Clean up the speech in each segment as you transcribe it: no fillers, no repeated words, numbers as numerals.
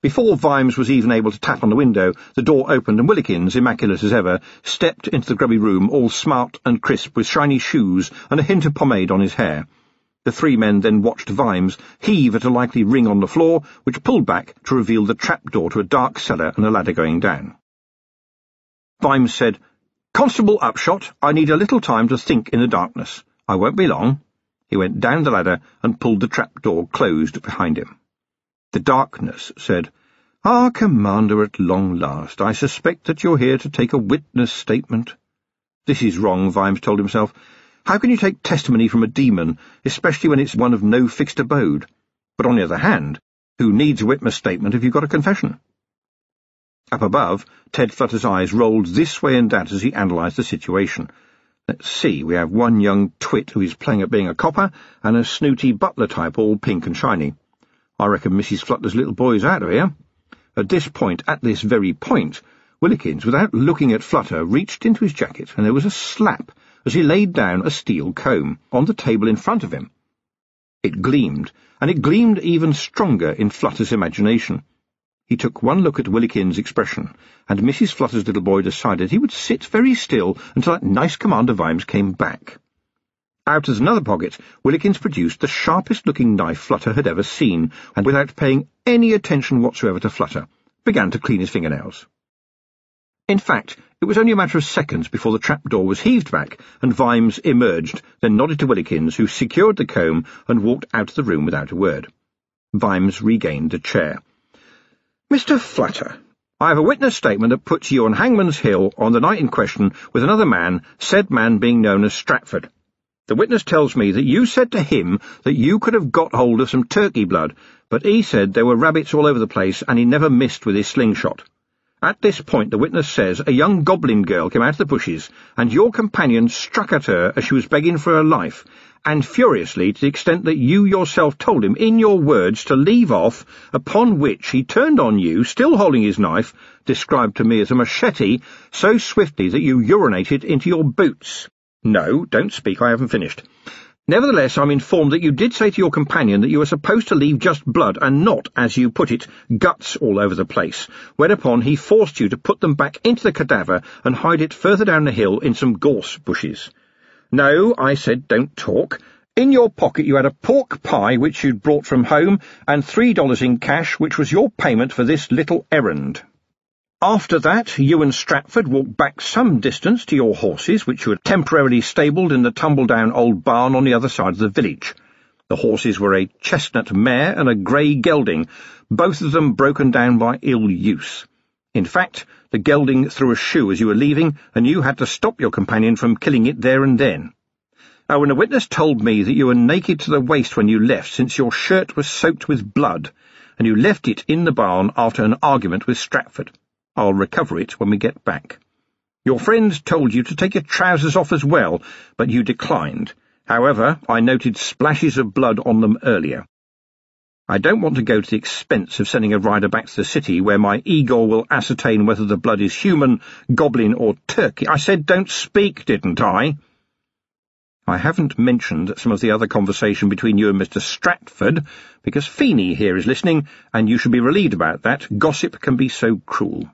Before Vimes was even able to tap on the window, the door opened and Willikins, immaculate as ever, stepped into the grubby room, all smart and crisp, with shiny shoes and a hint of pomade on his hair. The three men then watched Vimes heave at a likely ring on the floor, which pulled back to reveal the trapdoor to a dark cellar and a ladder going down. Vimes said, "Constable Upshot, I need a little time to think in the darkness. I won't be long." He went down the ladder and pulled the trapdoor closed behind him. The darkness said, "Ah, Commander, at long last, I suspect that you're here to take a witness statement." This is wrong, Vimes told himself. How can you take testimony from a demon, especially when it's one of no fixed abode? But on the other hand, who needs a witness statement if you've got a confession? Up above, Ted Flutter's eyes rolled this way and that as he analysed the situation. Let's see, we have one young twit who is playing at being a copper, and a snooty butler type all pink and shiny. I reckon Mrs. Flutter's little boy's out of here. At this very point, Willikins, without looking at Flutter, reached into his jacket, and there was a slap as he laid down a steel comb on the table in front of him. It gleamed, and it gleamed even stronger in Flutter's imagination. He took one look at Willikins' expression, and Mrs. Flutter's little boy decided he would sit very still until that nice Commander Vimes came back. Out of another pocket, Willikins produced the sharpest-looking knife Flutter had ever seen, and without paying any attention whatsoever to Flutter, began to clean his fingernails. In fact, it was only a matter of seconds before the trapdoor was heaved back, and Vimes emerged, then nodded to Willikins, who secured the comb and walked out of the room without a word. Vimes regained a chair. "Mr. Flutter, I have a witness statement that puts you on Hangman's Hill on the night in question with another man, said man being known as Stratford. The witness tells me that you said to him that you could have got hold of some turkey blood, but he said there were rabbits all over the place and he never missed with his slingshot. At this point, the witness says a young goblin girl came out of the bushes, and your companion struck at her as she was begging for her life, and furiously to the extent that you yourself told him, in your words, to leave off, upon which he turned on you, still holding his knife, described to me as a machete, so swiftly that you urinated into your boots. No, don't speak, I haven't finished. Nevertheless, I'm informed that you did say to your companion that you were supposed to leave just blood and not, as you put it, guts all over the place, whereupon he forced you to put them back into the cadaver and hide it further down the hill in some gorse bushes. No, I said, don't talk. In your pocket you had a pork pie which you'd brought from home, and $3 in cash, which was your payment for this little errand. After that, you and Stratford walked back some distance to your horses, which you had temporarily stabled in the tumble-down old barn on the other side of the village. The horses were a chestnut mare and a grey gelding, both of them broken down by ill use. In fact, the gelding threw a shoe as you were leaving, and you had to stop your companion from killing it there and then. Now, when a witness told me that you were naked to the waist when you left, since your shirt was soaked with blood, and you left it in the barn after an argument with Stratford. I'll recover it when we get back. Your friends told you to take your trousers off as well, but you declined. However, I noted splashes of blood on them earlier. I don't want to go to the expense of sending a rider back to the city where my Igor will ascertain whether the blood is human, goblin, or turkey. I said don't speak, didn't I? I haven't mentioned some of the other conversation between you and Mr. Stratford, because Feeney here is listening, and you should be relieved about that. Gossip can be so cruel.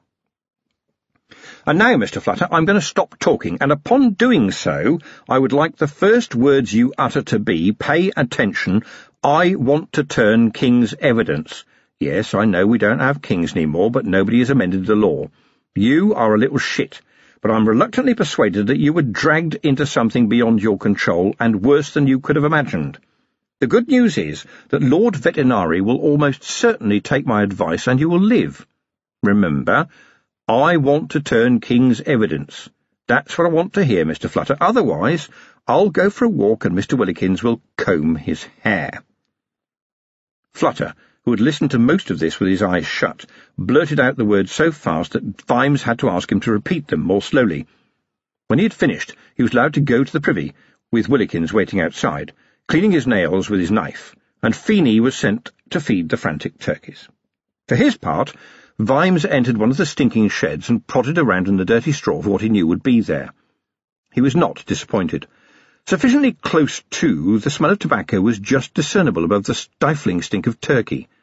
And now, Mr. Flutter, I'm going to stop talking, and upon doing so, I would like the first words you utter to be, pay attention, I want to turn King's evidence. Yes, I know we don't have kings anymore, but nobody has amended the law. You are a little shit, but I'm reluctantly persuaded that you were dragged into something beyond your control, and worse than you could have imagined. The good news is that Lord Vetinari will almost certainly take my advice, and you will live. Remember, I want to turn King's evidence. That's what I want to hear, Mr. Flutter. Otherwise, I'll go for a walk and Mr. Willikins will comb his hair. Flutter, who had listened to most of this with his eyes shut, blurted out the words so fast that Vimes had to ask him to repeat them more slowly. When he had finished, he was allowed to go to the privy, with Willikins waiting outside, cleaning his nails with his knife, and Feeney was sent to feed the frantic turkeys. For his part, Vimes entered one of the stinking sheds and prodded around in the dirty straw for what he knew would be there. He was not disappointed. Sufficiently close to, the smell of tobacco was just discernible above the stifling stink of turkey.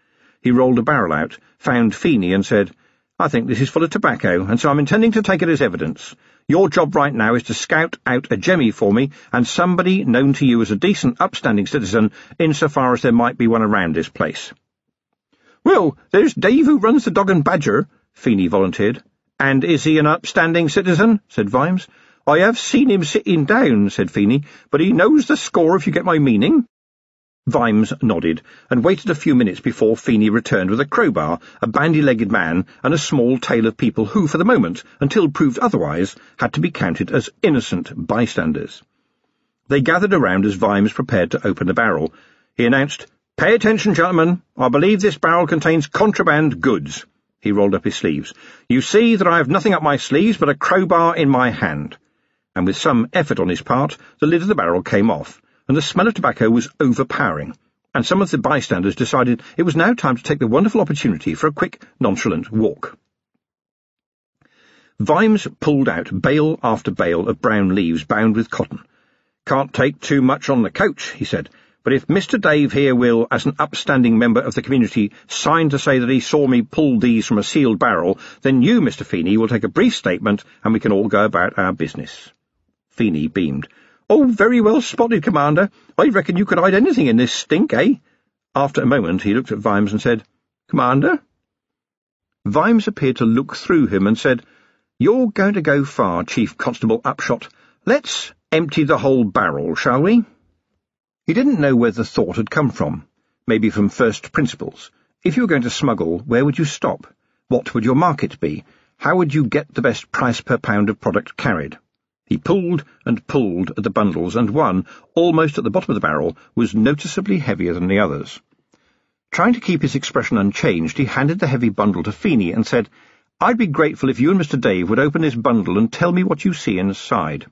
He rolled a barrel out, found Feeney, and said, "I think this is full of tobacco, and so I'm intending to take it as evidence. Your job right now is to scout out a jemmy for me, and somebody known to you as a decent, upstanding citizen, insofar as there might be one around this place." "Well, there's Dave who runs the Dog and Badger," Feeney volunteered. "And is he an upstanding citizen?" said Vimes. "I have seen him sitting down," said Feeney, "but he knows the score, if you get my meaning." Vimes nodded, and waited a few minutes before Feeney returned with a crowbar, a bandy-legged man, and a small tail of people who, for the moment, until proved otherwise, had to be counted as innocent bystanders. They gathered around as Vimes prepared to open the barrel. He announced, "Pay attention, gentlemen. I believe this barrel contains contraband goods." He rolled up his sleeves. "You see that I have nothing up my sleeves but a crowbar in my hand." And with some effort on his part, the lid of the barrel came off, and the smell of tobacco was overpowering, and some of the bystanders decided it was now time to take the wonderful opportunity for a quick, nonchalant walk. Vimes pulled out bale after bale of brown leaves bound with cotton. "Can't take too much on the coach," he said, "but if Mr. Dave here will, as an upstanding member of the community, sign to say that he saw me pull these from a sealed barrel, then you, Mr. Feeney, will take a brief statement, and we can all go about our business." Feeney beamed. "Oh, very well spotted, Commander. I reckon you could hide anything in this stink, eh?" After a moment he looked at Vimes and said, "Commander?" Vimes appeared to look through him and said, "You're going to go far, Chief Constable Upshot. Let's empty the whole barrel, shall we?" He didn't know where the thought had come from. Maybe from first principles. If you were going to smuggle, where would you stop? What would your market be? How would you get the best price per pound of product carried? He pulled and pulled at the bundles, and one, almost at the bottom of the barrel, was noticeably heavier than the others. Trying to keep his expression unchanged, he handed the heavy bundle to Feeney and said, "I'd be grateful if you and Mr. Dave would open this bundle and tell me what you see inside."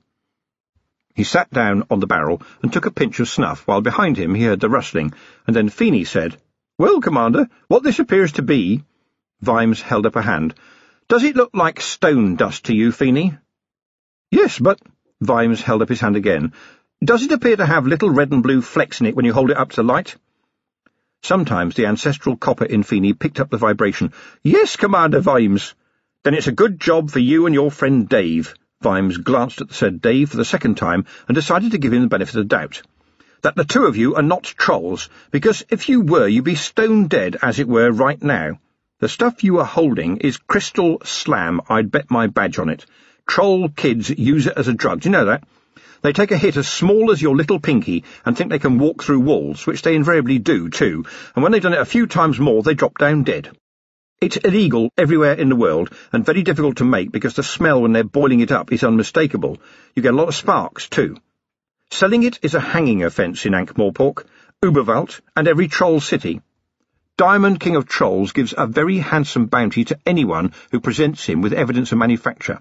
He sat down on the barrel and took a pinch of snuff, while behind him he heard the rustling, and then Feeney said, "Well, Commander, what this appears to be—" Vimes held up a hand. "Does it look like stone dust to you, Feeney?" "Yes, but—" Vimes held up his hand again. "Does it appear to have little red and blue flecks in it when you hold it up to the light?" Sometimes the ancestral copper in Feeney picked up the vibration. "Yes, Commander Vimes." "Then it's a good job for you and your friend Dave." Vimes glanced at the said Dave for the second time and decided to give him the benefit of the doubt. "That the two of you are not trolls, because if you were, you'd be stone dead, as it were, right now. The stuff you are holding is crystal slam, I'd bet my badge on it. Troll kids use it as a drug, do you know that? They take a hit as small as your little pinky and think they can walk through walls, which they invariably do, too, and when they've done it a few times more, they drop down dead. It's illegal everywhere in the world, and very difficult to make because the smell when they're boiling it up is unmistakable. You get a lot of sparks, too. Selling it is a hanging offence in Ankh-Morpork, Uberwald, and every troll city. Diamond King of Trolls gives a very handsome bounty to anyone who presents him with evidence of manufacture."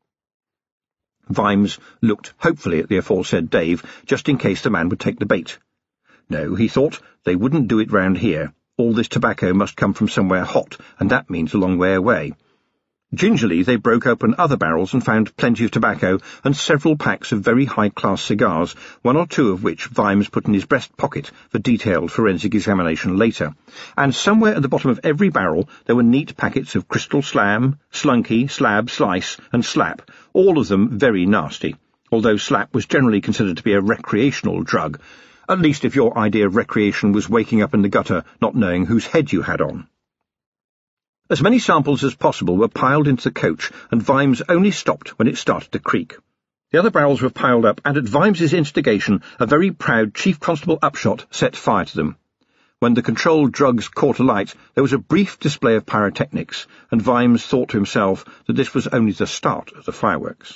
Vimes looked hopefully at the aforesaid Dave, just in case the man would take the bait. No, he thought, they wouldn't do it round here. All this tobacco must come from somewhere hot, and that means a long way away. Gingerly they broke open other barrels and found plenty of tobacco and several packs of very high-class cigars, one or two of which Vimes put in his breast pocket for detailed forensic examination later. And somewhere at the bottom of every barrel there were neat packets of Crystal Slam, Slunky, Slab, Slice, and Slap, all of them very nasty, although Slap was generally considered to be a recreational drug, at least if your idea of recreation was waking up in the gutter not knowing whose head you had on. As many samples as possible were piled into the coach, and Vimes only stopped when it started to creak. The other barrels were piled up, and at Vimes's instigation, a very proud Chief Constable Upshot set fire to them. When the controlled drugs caught alight, there was a brief display of pyrotechnics, and Vimes thought to himself that this was only the start of the fireworks.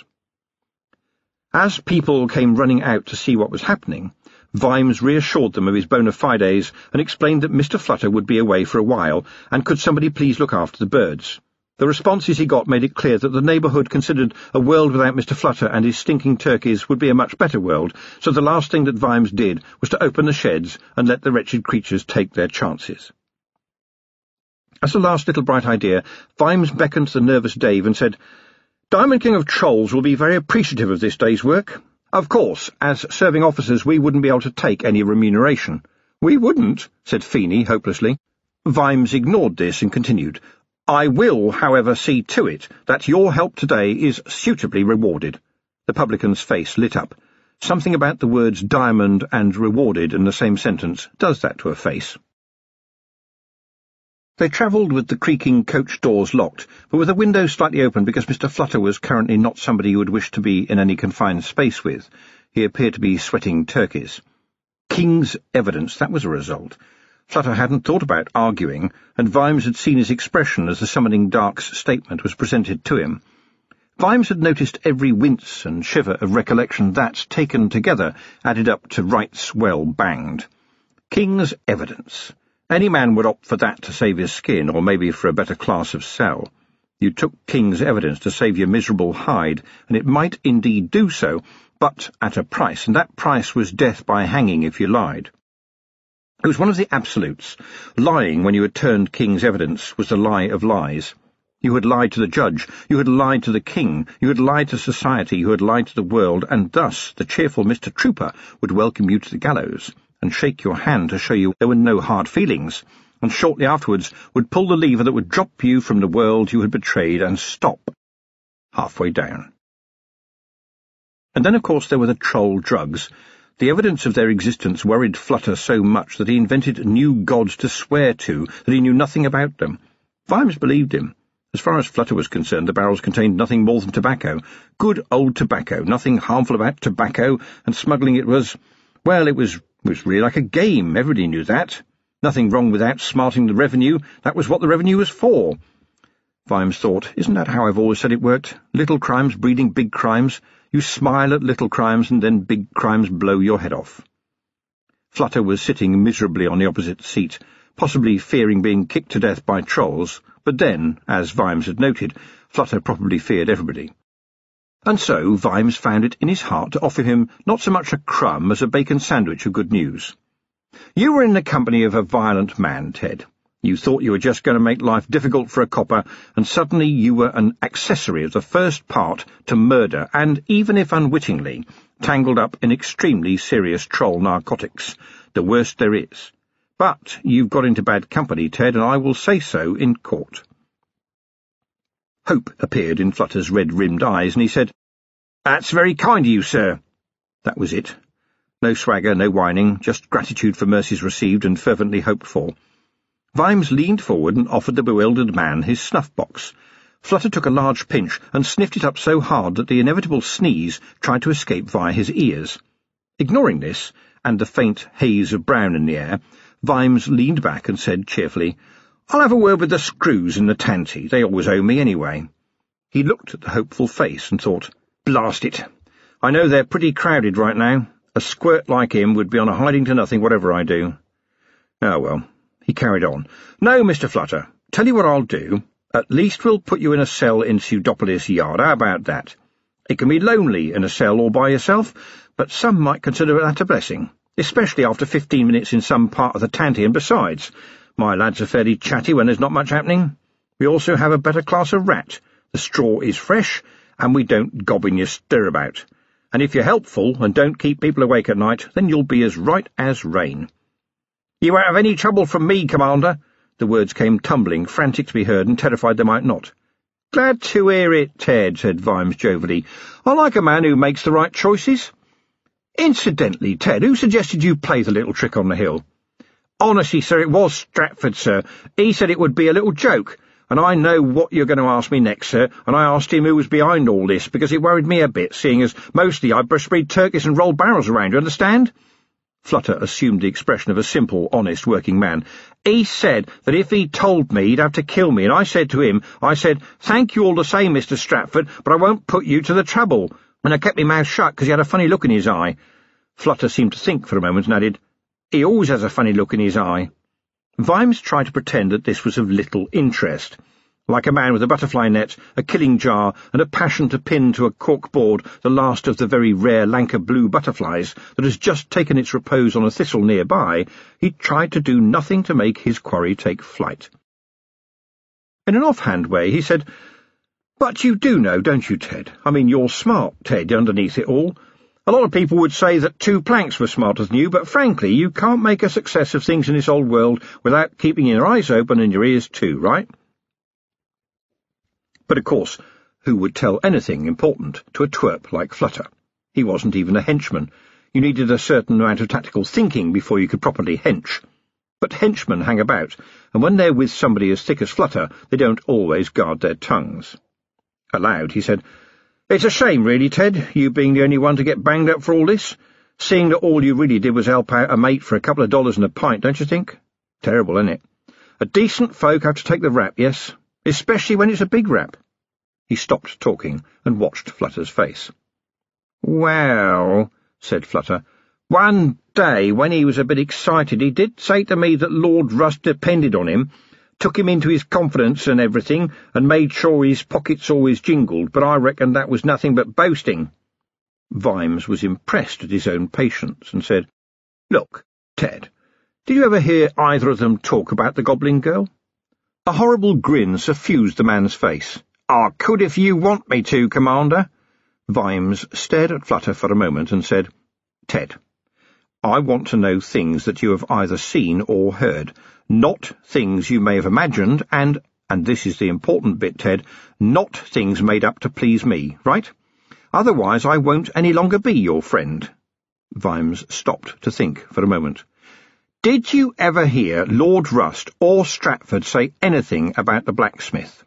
As people came running out to see what was happening, Vimes reassured them of his bona fides and explained that Mr. Flutter would be away for a while, and could somebody please look after the birds. The responses he got made it clear that the neighbourhood considered a world without Mr. Flutter and his stinking turkeys would be a much better world, so the last thing that Vimes did was to open the sheds and let the wretched creatures take their chances. As a last little bright idea, Vimes beckoned to the nervous Dave and said, "Diamond King of Trolls will be very appreciative of this day's work. Of course, as serving officers we wouldn't be able to take any remuneration." "We wouldn't," said Feeney hopelessly. Vimes ignored this and continued, "I will, however, see to it that your help today is suitably rewarded." The publican's face lit up. Something about the words diamond and rewarded in the same sentence does that to a face. They travelled with the creaking coach doors locked, but with the window slightly open because Mr. Flutter was currently not somebody you would wish to be in any confined space with. He appeared to be sweating turkeys. King's evidence, that was a result. Flutter hadn't thought about arguing, and Vimes had seen his expression as the summoning dark's statement was presented to him. Vimes had noticed every wince and shiver of recollection that, taken together, added up to rights well banged. King's evidence. Any man would opt for that to save his skin, or maybe for a better class of cell. You took King's evidence to save your miserable hide, and it might indeed do so, but at a price, and that price was death by hanging if you lied. It was one of the absolutes. Lying when you had turned King's evidence was the lie of lies. You had lied to the judge, you had lied to the king, you had lied to society, you had lied to the world, and thus the cheerful Mr. Trooper would welcome you to the gallows, and shake your hand to show you there were no hard feelings, and shortly afterwards would pull the lever that would drop you from the world you had betrayed and stop halfway down. And then, of course, there were the troll drugs. The evidence of their existence worried Flutter so much that he invented new gods to swear to that he knew nothing about them. Vimes believed him. As far as Flutter was concerned, the barrels contained nothing more than tobacco. Good old tobacco, nothing harmful about tobacco, and smuggling it was, well, it was really like a game, everybody knew that. Nothing wrong with outsmarting the revenue, that was what the revenue was for. Vimes thought, isn't that how I've always said it worked? Little crimes breeding big crimes. You smile at little crimes, and then big crimes blow your head off. Flutter was sitting miserably on the opposite seat, possibly fearing being kicked to death by trolls, but then, as Vimes had noted, Flutter probably feared everybody. And so Vimes found it in his heart to offer him not so much a crumb as a bacon sandwich of good news. You were in the company of a violent man, Ted. You thought you were just going to make life difficult for a copper, and suddenly you were an accessory of the first part to murder, and, even if unwittingly, tangled up in extremely serious troll narcotics, the worst there is. But you've got into bad company, Ted, and I will say so in court. Hope appeared in Flutter's red-rimmed eyes, and he said, "That's very kind of you, sir." That was it. No swagger, no whining, just gratitude for mercies received and fervently hoped for. Vimes leaned forward and offered the bewildered man his snuff-box. Flutter took a large pinch and sniffed it up so hard that the inevitable sneeze tried to escape via his ears. Ignoring this, and the faint haze of brown in the air, Vimes leaned back and said cheerfully, "I'll have a word with the screws in the tanty. They always owe me anyway." He looked at the hopeful face and thought, "Blast it. I know they're pretty crowded right now. A squirt like him would be on a hiding to nothing whatever I do." Oh, well. He carried on. "No, Mr. Flutter, tell you what I'll do. At least we'll put you in a cell in Pseudopolis Yard. How about that? It can be lonely in a cell all by yourself, but some might consider that a blessing, especially after 15 minutes in some part of the tanty, and besides, my lads are fairly chatty when there's not much happening. We also have a better class of rat. The straw is fresh, and we don't gob in your stirabout. And if you're helpful and don't keep people awake at night, then you'll be as right as rain." "You won't have any trouble from me, Commander." The words came tumbling, frantic to be heard, and terrified they might not. "Glad to hear it, Ted," said Vimes jovially. "I like a man who makes the right choices. Incidentally, Ted, who suggested you play the little trick on the hill?" "Honestly, sir, it was Stratford, sir. He said it would be a little joke, and I know what you're going to ask me next, sir, and I asked him who was behind all this, because it worried me a bit, seeing as mostly I breastbreed turkeys and roll barrels around, you understand?" Flutter assumed the expression of a simple, honest working man. "He said that if he told me, he'd have to kill me, and I said to him, thank you all the same, Mr. Stratford, but I won't put you to the trouble, and I kept my mouth shut because he had a funny look in his eye." Flutter seemed to think for a moment and added, "He always has a funny look in his eye." Vimes tried to pretend that this was of little interest. Like a man with a butterfly net, a killing jar, and a passion to pin to a cork board the last of the very rare Lanka blue butterflies that has just taken its repose on a thistle nearby, he tried to do nothing to make his quarry take flight. In an offhand way, he said, "But you do know, don't you, Ted? I mean, you're smart, Ted, underneath it all. A lot of people would say that 2 planks were smarter than you, but frankly, you can't make a success of things in this old world without keeping your eyes open and your ears too, right? But of course, who would tell anything important to a twerp like Flutter? He wasn't even a henchman. You needed a certain amount of tactical thinking before you could properly hench. But henchmen hang about, and when they're with somebody as thick as Flutter, they don't always guard their tongues. Aloud, he said, "It's a shame, really, Ted, you being the only one to get banged up for all this, seeing that all you really did was help out a mate for a couple of dollars and a pint, don't you think? Terrible, isn't it? A decent folk have to take the rap, yes, especially when it's a big rap." He stopped talking and watched Flutter's face. "Well," said Flutter, "one day, when he was a bit excited, he did say to me that Lord Rust depended on him, took him into his confidence and everything, and made sure his pockets always jingled, but I reckon that was nothing but boasting." Vimes was impressed at his own patience and said, "Look, Ted, did you ever hear either of them talk about the Goblin Girl?" A horrible grin suffused the man's face. "I could if you want me to, Commander." Vimes stared at Flutter for a moment and said, "Ted, I want to know things that you have either seen or heard, not things you may have imagined, and this is the important bit, Ted, not things made up to please me, right? Otherwise I won't any longer be your friend." Vimes stopped to think for a moment. "Did you ever hear Lord Rust or Stratford say anything about the blacksmith?"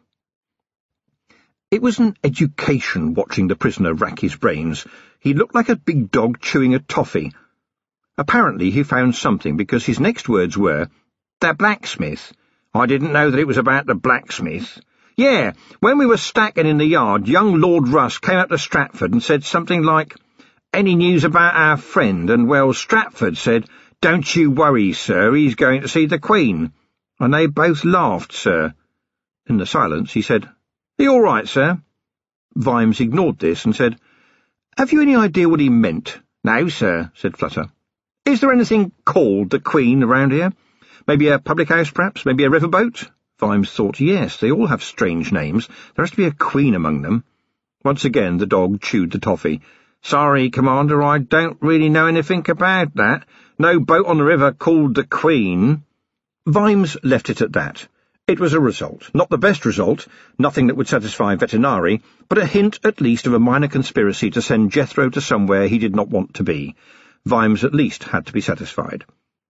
It was an education watching the prisoner rack his brains. He looked like a big dog chewing a toffee. Apparently he found something, because his next words were, "The blacksmith? I didn't know that it was about the blacksmith. Yeah, when we were stacking in the yard, young Lord Rust came up to Stratford and said something like, 'Any news about our friend?' And, well, Stratford said, 'Don't you worry, sir, he's going to see the Queen.' And they both laughed, sir." In the silence he said, "Are you all right, sir?" Vimes ignored this and said, "Have you any idea what he meant?" "No, sir," said Flutter. "Is there anything called the Queen around here? Maybe a public house, perhaps? Maybe a riverboat?" Vimes thought, yes, they all have strange names. There has to be a queen among them. Once again the dog chewed the toffee. "Sorry, Commander, I don't really know anything about that. No boat on the river called the Queen." Vimes left it at that. It was a result. Not the best result, nothing that would satisfy Vetinari, but a hint at least of a minor conspiracy to send Jethro to somewhere he did not want to be. Vimes at least had to be satisfied.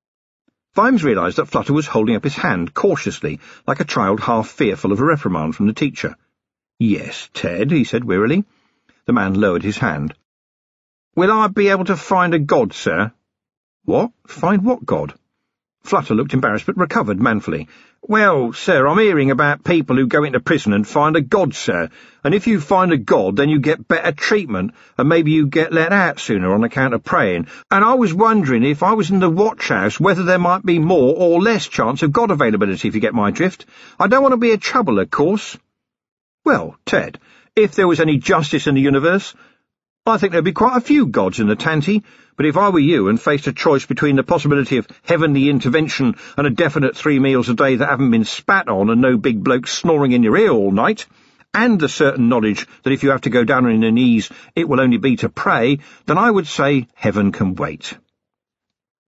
Vimes realised that Flutter was holding up his hand cautiously, like a child half fearful of a reprimand from the teacher. "Yes, Ted," he said wearily. The man lowered his hand. "Will I be able to find a god, sir?" "What? Find what god?" Flutter looked embarrassed, but recovered manfully. "Well, sir, I'm hearing about people who go into prison and find a god, sir, and if you find a god, then you get better treatment, and maybe you get let out sooner on account of praying, and I was wondering if I was in the watch-house whether there might be more or less chance of god availability, if you get my drift. I don't want to be a trouble, of course." "Well, Ted, if there was any justice in the universe, I think there'd be quite a few gods in the Tanty, but if I were you and faced a choice between the possibility of heavenly intervention and a definite 3 meals a day that haven't been spat on and no big bloke snoring in your ear all night, and the certain knowledge that if you have to go down on your knees it will only be to pray, then I would say heaven can wait."